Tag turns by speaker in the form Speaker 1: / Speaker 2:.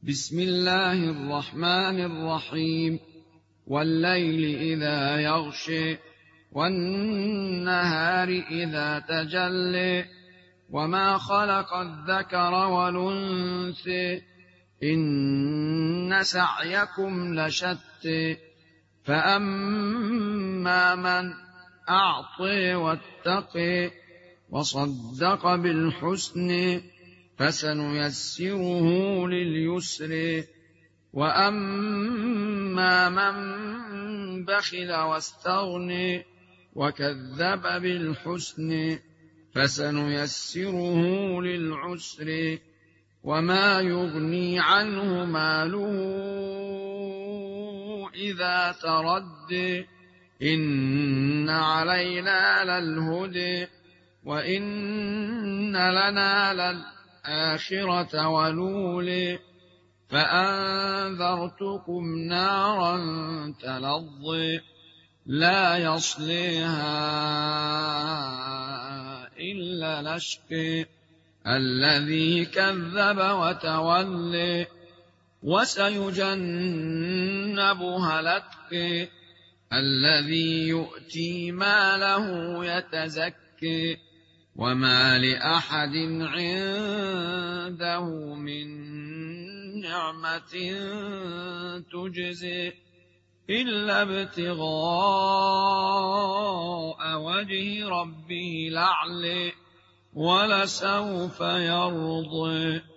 Speaker 1: بسم الله الرحمن الرحيم. والليل إذا يغشي والنهار إذا تجلي وما خلق الذكر والأنثى إن سعيكم لشتى فأما من أعطي واتقي وصدق بالحسن فسنيسره لليسر وأما من بخل واستغني وكذب بالحسن فسنيسره للعسر وما يغني عنه ماله إذا تردي إن علينا للهدي وإن لنا للآخرة والأولى فأنذرتكم نارا تلظى لا يصليها إلا الأشقى الذي كذب وتولى وسيجنبها الأتقى الذي يؤتي ماله يتزكى وما لأحد عنده من نعمة تجزي إلا ابتغاء وجه ربه الأعلى ولسوف يرضى.